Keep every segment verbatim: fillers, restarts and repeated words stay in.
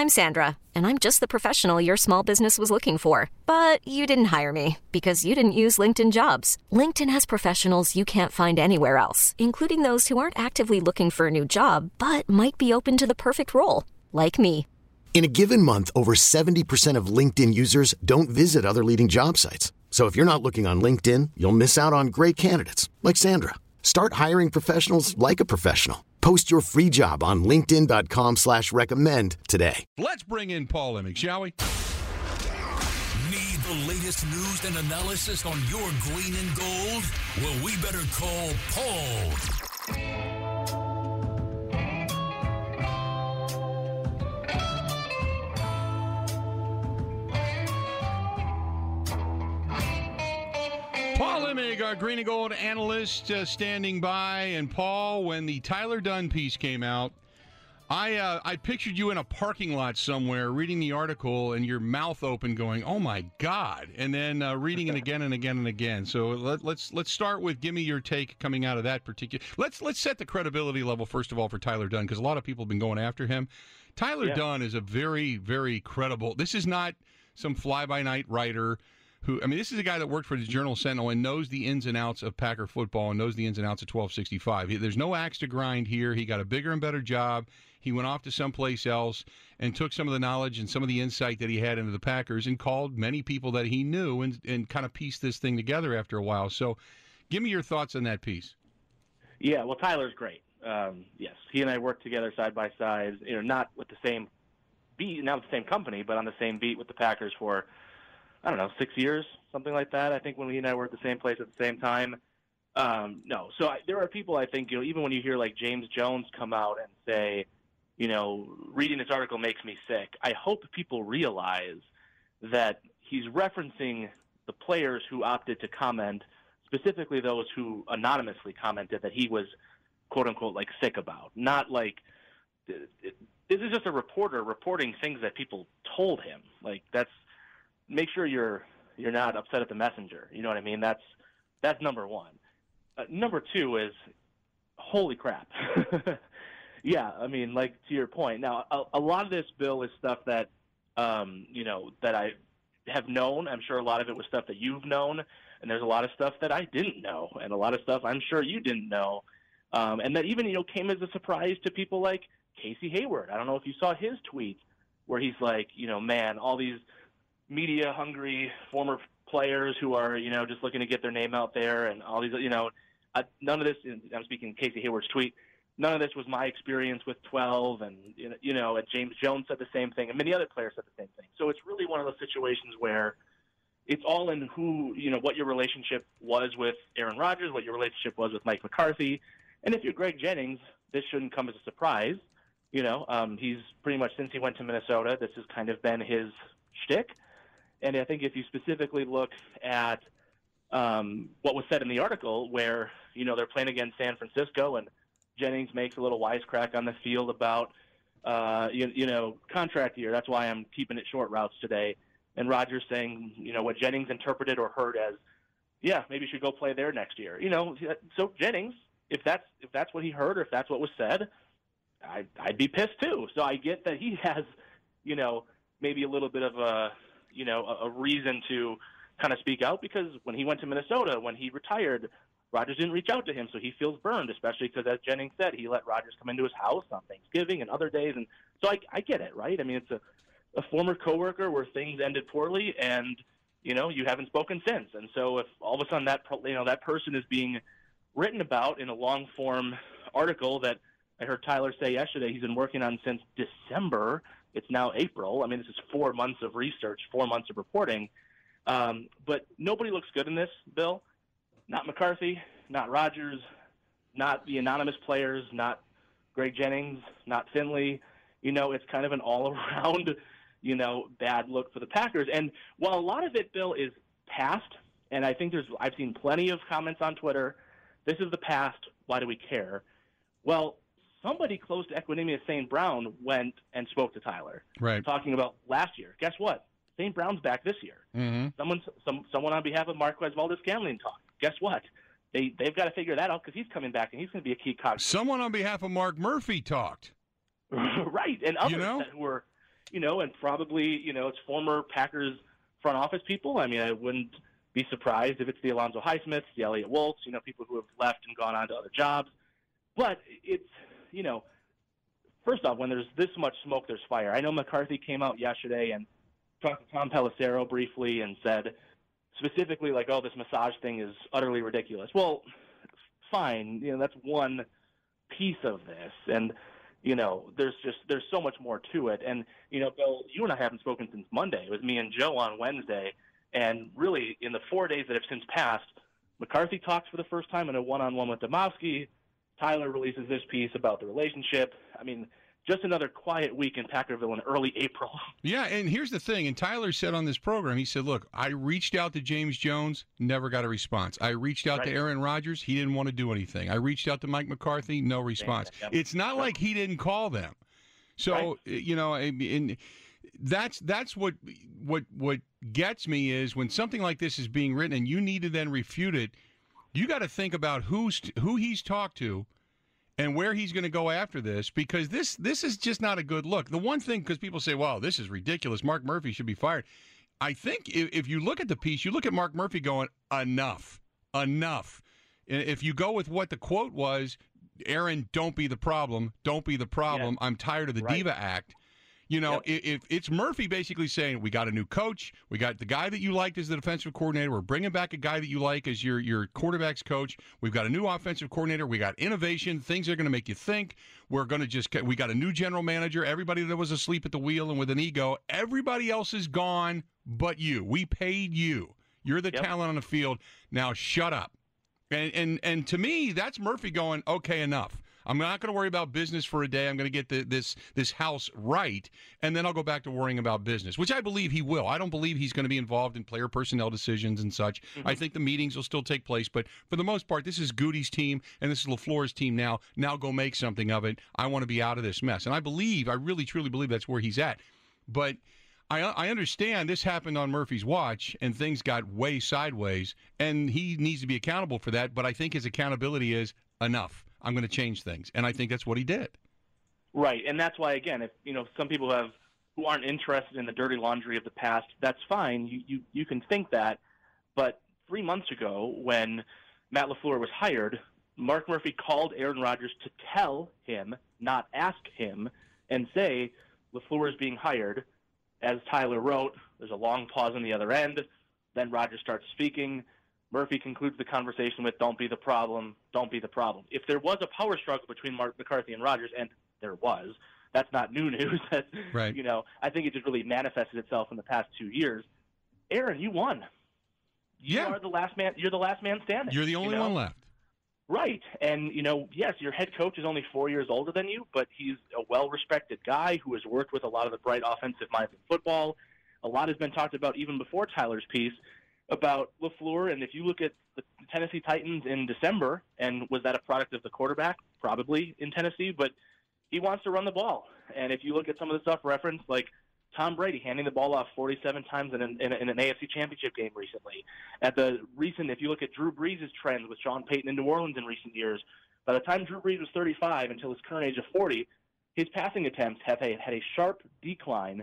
I'm Sandra, and I'm just the professional your small business was looking for. But you didn't hire me because you didn't use LinkedIn Jobs. LinkedIn has professionals you can't find anywhere else, including those who aren't actively looking for a new job, but might be open to the perfect role, like me. In a given month, over seventy percent of LinkedIn users don't visit other leading job sites. So if you're not looking on LinkedIn, you'll miss out on great candidates like Sandra. Start hiring professionals like a professional. Post your free job on linkedin.com slash recommend today. Let's bring in Paul Emming, shall we? Need the latest news and analysis on your green and gold? Well, we better call Paul. Paul Emming, our green and gold analyst, uh, standing by. And Paul, when the Tyler Dunne piece came out, I uh, I pictured you in a parking lot somewhere reading the article and your mouth open going, oh, my God, and then uh, reading it again and again and again. So let, let's let's start with give me your take coming out of that particular. Let's let's set the credibility level, first of all, for Tyler Dunne, because a lot of people have been going after him. Tyler yeah. Dunne is a very, very credible. This is not some fly-by-night writer. Who, I mean, this is a guy that worked for the Journal-Sentinel and knows the ins and outs of Packer football and knows the ins and outs of twelve sixty-five. He, there's no axe to grind here. He got a bigger and better job. He went off to someplace else and took some of the knowledge and some of the insight that he had into the Packers and called many people that he knew and, and kind of pieced this thing together after a while. So give me your thoughts on that piece. Yeah, well, Tyler's great. Um, yes, he and I worked together side by side, you know, not with the same beat, not with the same company, but on the same beat with the Packers for – I don't know, six years, something like that. I think when he and I were at the same place at the same time. Um, no, so I, there are people I think, you know, even when you hear like James Jones come out and say, you know, reading this article makes me sick. I hope people realize that he's referencing the players who opted to comment, specifically those who anonymously commented that he was, quote unquote, like sick about. Not like this is just a reporter reporting things that people told him. Like that's. Make sure you're you're not upset at the messenger. You know what I mean? That's that's number one. Uh, number two is, holy crap. Yeah, I mean, like to your point. Now, a, a lot of this, Bill, is stuff that um, you know that I have known. I'm sure a lot of it was stuff that you've known, and there's a lot of stuff that I didn't know, and a lot of stuff I'm sure you didn't know, um, and that even you know came as a surprise to people like Casey Hayward. I don't know if you saw his tweet where he's like, you know, man, all these media-hungry former players who are, you know, just looking to get their name out there and all these, you know, uh, none of this, I'm speaking Casey Hayward's tweet, none of this was my experience with twelve, and, you know, and James Jones said the same thing, and many other players said the same thing. So it's really one of those situations where it's all in who, you know, what your relationship was with Aaron Rodgers, what your relationship was with Mike McCarthy, and if you're Greg Jennings, this shouldn't come as a surprise. You know, um, he's pretty much, since he went to Minnesota, this has kind of been his shtick. And I think if you specifically look at um, what was said in the article where, you know, they're playing against San Francisco and Jennings makes a little wisecrack on the field about, uh, you, you know, contract year. That's why I'm keeping it short routes today. And Rodgers saying, you know, what Jennings interpreted or heard as, yeah, maybe you should go play there next year. You know, so Jennings, if that's if that's what he heard or if that's what was said, I, I'd be pissed too. So I get that he has, you know, maybe a little bit of a, you know, a, a reason to kind of speak out because when he went to Minnesota, when he retired, Rodgers didn't reach out to him, so he feels burned, especially because, as Jennings said, he let Rodgers come into his house on Thanksgiving and other days. And so I, I get it, right? I mean, it's a, a former coworker where things ended poorly and, you know, you haven't spoken since. And so if all of a sudden that, you know, that person is being written about in a long-form article that I heard Tyler say yesterday he's been working on since December. It's now April. I mean, this is four months of research, four months of reporting. Um, but nobody looks good in this, Bill. Not McCarthy, not Rodgers, not the anonymous players, not Greg Jennings, not Finley. You know, it's kind of an all-around, you know, bad look for the Packers. And while a lot of it, Bill, is past, and I think there's I've seen plenty of comments on Twitter, this is the past, why do we care? Well, somebody close to Equanimeous Saint Brown went and spoke to Tyler, right, talking about last year. Guess what? Saint Brown's back this year. Mm-hmm. Someone, some, someone on behalf of Marquez Valdes-Scantling talked. Guess what? They they've got to figure that out because he's coming back and he's going to be a key cog. Someone on behalf of Mark Murphy talked. Right, and others you know? that were, you know, and probably, you know, it's former Packers front office people. I mean, I wouldn't be surprised if it's the Alonzo Highsmiths, the Elliott Wolfs, you know, people who have left and gone on to other jobs. But it's, you know, first off, when there's this much smoke, there's fire. I know McCarthy came out yesterday and talked to Tom Pelissero briefly and said specifically, like, oh, this massage thing is utterly ridiculous. Well, fine. You know, that's one piece of this. And, you know, there's just there's so much more to it. And, you know, Bill, you and I haven't spoken since Monday. It was me and Joe on Wednesday. And really, in the four days that have since passed, McCarthy talks for the first time in a one-on-one with Domofsky. Tyler releases this piece about the relationship. I mean, just another quiet week in Packerville in early April. Yeah, and here's the thing, and Tyler said on this program, he said, look, I reached out to James Jones, never got a response. I reached out right. to Aaron Rodgers, he didn't want to do anything. I reached out to Mike McCarthy, no response. Yep. It's not yep. like he didn't call them. So, right. you know, and that's that's what what what gets me is when something like this is being written and you need to then refute it, you got to think about who's who he's talked to and where he's going to go after this, because this this is just not a good look. The one thing, because people say, wow, this is ridiculous, Mark Murphy should be fired. I think if, if you look at the piece, you look at Mark Murphy going, enough, enough. If you go with what the quote was, Aaron, don't be the problem, don't be the problem, yeah. I'm tired of the right. Diva Act. You know, yep. if it's Murphy basically saying, we got a new coach, we got the guy that you liked as the defensive coordinator, we're bringing back a guy that you like as your, your quarterback's coach, we've got a new offensive coordinator, we got innovation, things are going to make you think, we're going to just, we got a new general manager, everybody that was asleep at the wheel and with an ego, everybody else is gone but you. We paid you. You're the yep. talent on the field. Now shut up. And, and, and to me, that's Murphy going, okay, enough. I'm not going to worry about business for a day. I'm going to get the, this this house right, and then I'll go back to worrying about business, which I believe he will. I don't believe he's going to be involved in player personnel decisions and such. Mm-hmm. I think the meetings will still take place, but for the most part, this is Goody's team, and this is LaFleur's team now. Now go make something of it. I want to be out of this mess. And I believe, I really, truly believe that's where he's at. But I, I understand this happened on Murphy's watch, and things got way sideways, and he needs to be accountable for that, but I think his accountability is enough. I'm going to change things, and I think that's what he did. Right, and that's why, again, if you know some people have who aren't interested in the dirty laundry of the past, that's fine. You you, you can think that, but three months ago, when Matt LaFleur was hired, Mark Murphy called Aaron Rodgers to tell him, not ask him, and say LaFleur is being hired. As Tyler wrote, there's a long pause on the other end. Then Rodgers starts speaking. Murphy concludes the conversation with, don't be the problem, don't be the problem. If there was a power struggle between Mark McCarthy and Rodgers, and there was, that's not new news. That's, right. You know, I think it just really manifested itself in the past two years. Aaron, you won. You yeah. are the last man. You're the last man standing. You're the only you know? one left. Right. And, you know, yes, your head coach is only four years older than you, but he's a well-respected guy who has worked with a lot of the bright offensive minds in football. A lot has been talked about even before Tyler's piece about LaFleur, and if you look at the Tennessee Titans in December, and was that a product of the quarterback? Probably in Tennessee, but he wants to run the ball. And if you look at some of the stuff referenced, like Tom Brady handing the ball off forty-seven times in an, in, in an A F C Championship game recently. At the recent, if you look at Drew Brees' trends with Sean Payton in New Orleans in recent years, by the time Drew Brees was thirty-five until his current age of forty, his passing attempts have a, had a sharp decline.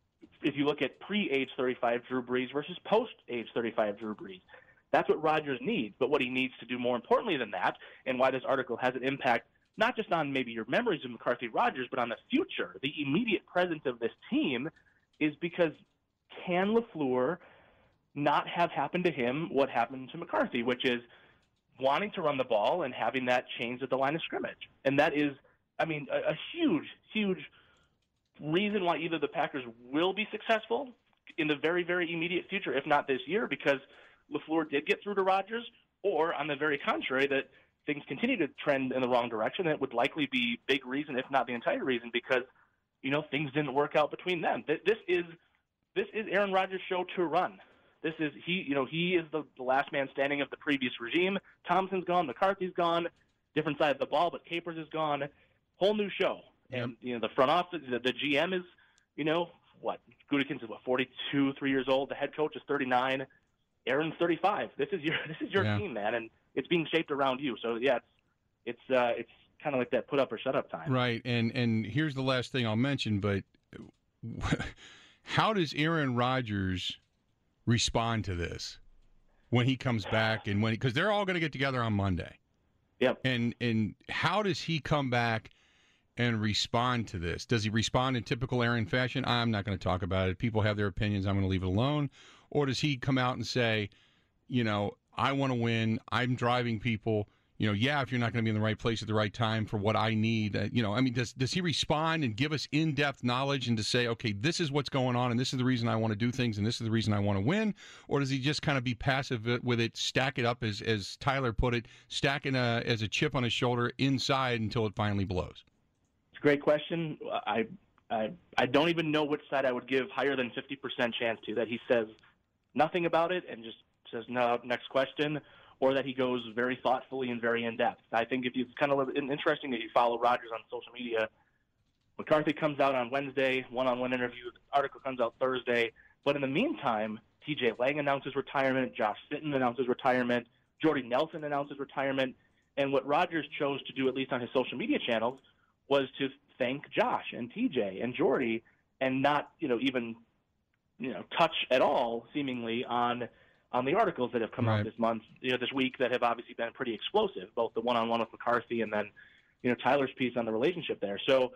If you look at pre-age thirty-five Drew Brees versus post-age thirty-five Drew Brees. That's what Rodgers needs. But what he needs to do more importantly than that, and why this article has an impact not just on maybe your memories of McCarthy Rodgers, but on the future, the immediate presence of this team, is because can LaFleur not have happened to him what happened to McCarthy, which is wanting to run the ball and having that change at the line of scrimmage. And that is, I mean, a, a huge, huge reason why either the Packers will be successful in the very, very immediate future, if not this year, because LaFleur did get through to Rodgers, or on the very contrary, that things continue to trend in the wrong direction. It would likely be big reason, if not the entire reason, because, you know, things didn't work out between them. This is this is Aaron Rodgers' show to run. This is he, you know, he is the, the last man standing of the previous regime. Thompson's gone, McCarthy's gone, different side of the ball, but Capers is gone. Whole new show. And, you know, the front office, the, the G M is, you know, what? Gutekunst is, what, forty-two, three years old. The head coach is thirty-nine. Aaron's thirty-five. This is your this is your yeah. team, man, and it's being shaped around you. So, yeah, it's it's, uh, it's kind of like that put up or shut up time. Right, and, and here's the last thing I'll mention, but how does Aaron Rodgers respond to this when he comes back and when because they're all going to get together on Monday. Yep. And and how does he come back and respond to this? Does he respond in typical Aaron fashion? I'm not going to talk about it. People have their opinions. I'm going to leave it alone. Or does he come out and say, you know, I want to win. I'm driving people. You know, yeah, if you're not going to be in the right place at the right time for what I need, uh, you know, I mean, does does he respond and give us in-depth knowledge and to say, okay, this is what's going on and this is the reason I want to do things and this is the reason I want to win? Or does he just kind of be passive with it, stack it up, as as Tyler put it, stacking a, as a chip on his shoulder inside until it finally blows? It's a great question. I, I, I don't even know which side I would give higher than fifty percent chance to, that he says nothing about it and just says, no, next question, or that he goes very thoughtfully and very in-depth. I think if you, it's kind of interesting that you follow Rodgers on social media. McCarthy comes out on Wednesday, one-on-one interview. The article comes out Thursday. But in the meantime, T J Lang announces retirement. Josh Sitton announces retirement. Jordy Nelson announces retirement. And what Rodgers chose to do, at least on his social media channels, was to thank Josh and T J and Jordy and not, you know, even, you know, touch at all, seemingly, on – on the articles that have come right. out this month, you know, this week, that have obviously been pretty explosive, both the one-on-one with McCarthy and then, you know, Tyler's piece on the relationship there. So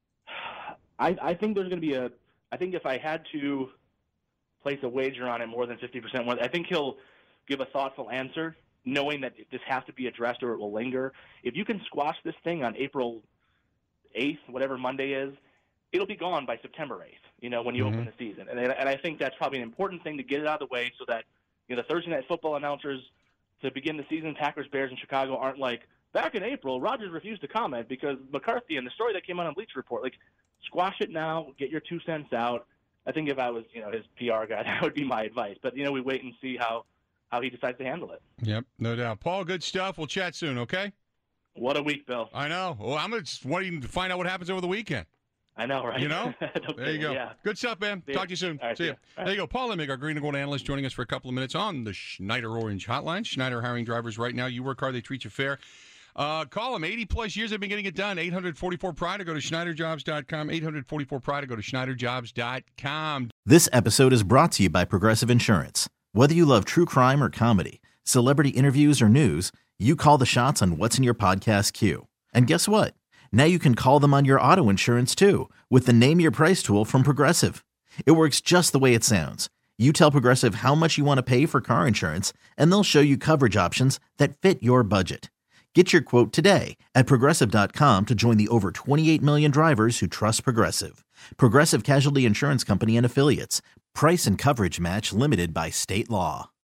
I, I think there's going to be a – I think if I had to place a wager on it more than fifty percent, I think he'll give a thoughtful answer, knowing that this has to be addressed or it will linger. If you can squash this thing on April eighth, whatever Monday is, it'll be gone by September eighth, you know, when you mm-hmm. open the season. And, and I think that's probably an important thing to get it out of the way so that – you know, the Thursday Night Football announcers to begin the season, Packers, Bears, in Chicago, aren't like, back in April, Rodgers refused to comment because McCarthy and the story that came out on Bleacher Report. Like, squash it now, get your two cents out. I think if I was, you know, his P R guy, that would be my advice. But, you know, we wait and see how, how he decides to handle it. Yep, no doubt. Paul, good stuff. We'll chat soon, okay? What a week, Bill. I know. Well, I'm just waiting to find out what happens over the weekend. I know, right? You know? There you go. Yeah. Good stuff, man. See Talk to you soon. Right, see see you. Right. There you go. Paul Lemig, our green and gold analyst, joining us for a couple of minutes on the Schneider Orange Hotline. Schneider hiring drivers right now. You work hard, they treat you fair. Uh, call them. eighty-plus years they've been getting it done. eight hundred forty-four Pride or go to Schneider Jobs dot com. eight hundred forty-four Pride or go to Schneider Jobs dot com. This episode is brought to you by Progressive Insurance. Whether you love true crime or comedy, celebrity interviews or news, you call the shots on what's in your podcast queue. And guess what? Now you can call them on your auto insurance, too, with the Name Your Price tool from Progressive. It works just the way it sounds. You tell Progressive how much you want to pay for car insurance, and they'll show you coverage options that fit your budget. Get your quote today at Progressive dot com to join the over twenty-eight million drivers who trust Progressive. Progressive Casualty Insurance Company and Affiliates. Price and coverage match limited by state law.